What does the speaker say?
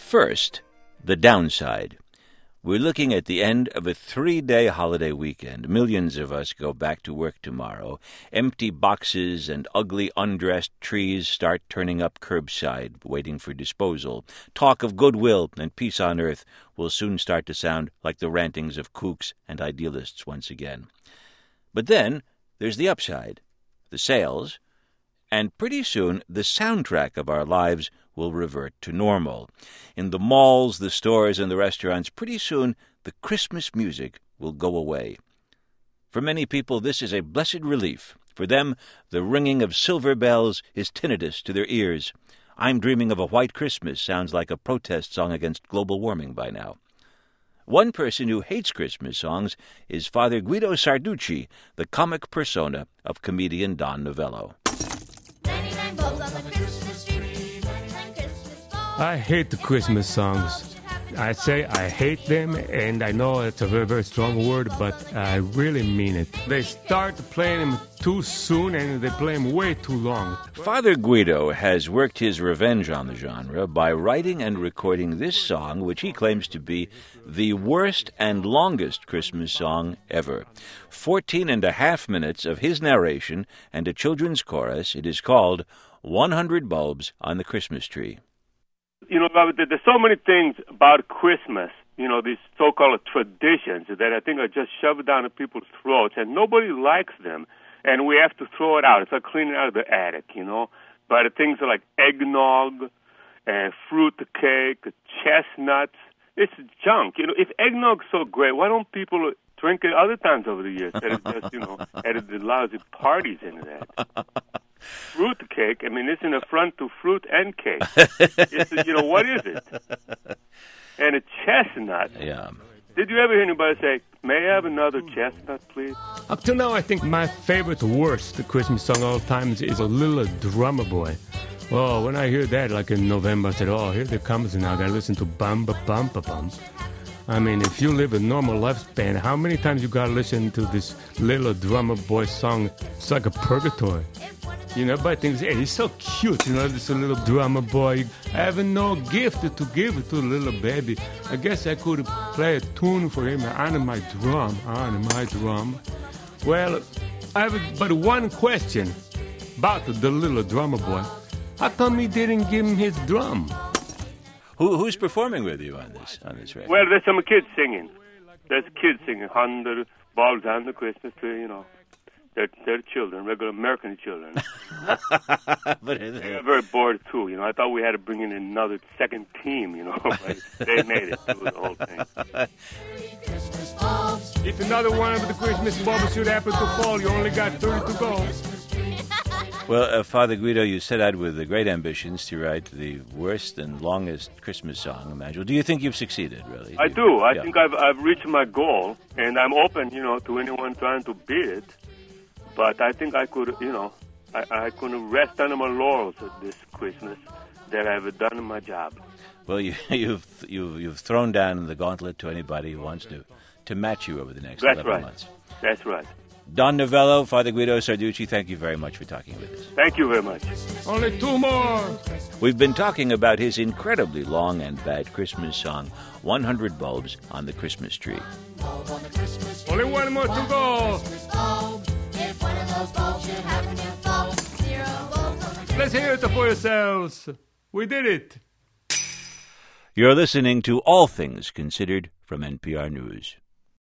First, the downside. We're looking at the end of a 3-day holiday weekend. Millions of us go back to work tomorrow. Empty boxes and ugly undressed trees start turning up curbside, waiting for disposal. Talk of goodwill and peace on earth will soon start to sound like the rantings of kooks and idealists once again. But then there's the upside, the sales, and pretty soon the soundtrack of our lives will revert to normal. In the malls, the stores, and the restaurants, pretty soon the Christmas music will go away. For many people, this is a blessed relief. For them, the ringing of silver bells is tinnitus to their ears. I'm Dreaming of a White Christmas sounds like a protest song against global warming by now. One person who hates Christmas songs is Father Guido Sarducci, the comic persona of comedian Don Novello. 99 bulbs on the Christmas tree. I hate the Christmas songs. I say I hate them, and I know it's a very, very strong word, but I really mean it. They start playing them too soon, and they play them way too long. Father Guido has worked his revenge on the genre by writing and recording this song, which he claims to be the worst and longest Christmas song ever. 14.5 minutes of his narration and a children's chorus. It is called 100 Bulbs on the Christmas Tree. You know, there's so many things about Christmas, you know, these so-called traditions that I think are just shoved down people's throats, and nobody likes them, and we have to throw it out. It's like cleaning out of the attic, you know. But things like eggnog, fruit cake, chestnuts, it's junk. You know, if eggnog's so great, why don't people drink it other times over the years instead of just, you know, at the lousy parties and that? Fruit cake, I mean, it's an affront to fruit and cake. It's, you know, what is it? And a chestnut. Yeah. Did you ever hear anybody say, "May I have another chestnut, please"? Up till now, I think my favorite, worst Christmas song of all time is A Little Drummer Boy. Oh, when I hear that, like in November, I said, oh, here it comes, and I gotta listen to Bum Ba Bum Ba Bum. I mean, if you live a normal lifespan, how many times you gotta listen to this Little Drummer Boy song? It's like a purgatory. You know, everybody thinks, hey, he's so cute, you know, this little drummer boy. I have no gift to give to the little baby. I guess I could play a tune for him on my drum. Well, I have but one question about the little drummer boy. How come he didn't give him his drum? Who's performing with you on this record? Well, there's some kids singing. There's kids singing, 100 bulbs on the Christmas tree, you know. They're children, regular American children. But they're very bored, too. You know, I thought we had to bring in another second team, you know. But they made it through the whole thing. If another one of the Christmas bulbs should happen to fall, you only got 30 to go. Well, Father Guido, you set out with great ambitions to write the worst and longest Christmas song imaginable. Do you think you've succeeded, really? I do. I think I've reached my goal, and I'm open, you know, to anyone trying to beat it. But I think I could, you know, I could rest on my laurels this Christmas that I've done my job. Well, you've thrown down the gauntlet to anybody who wants to match you over the next 11 months. That's right. Don Novello, Father Guido Sarducci, thank you very much for talking with us. Thank you very much. Only 2 more. We've been talking about his incredibly long and bad Christmas song, 100 Bulbs on the Christmas Tree. Only 1 more to go. If one of those bulbs should happen to fall, 0 bulbs on the Christmas. Let's hear it for yourselves. We did it. You're listening to All Things Considered from NPR News.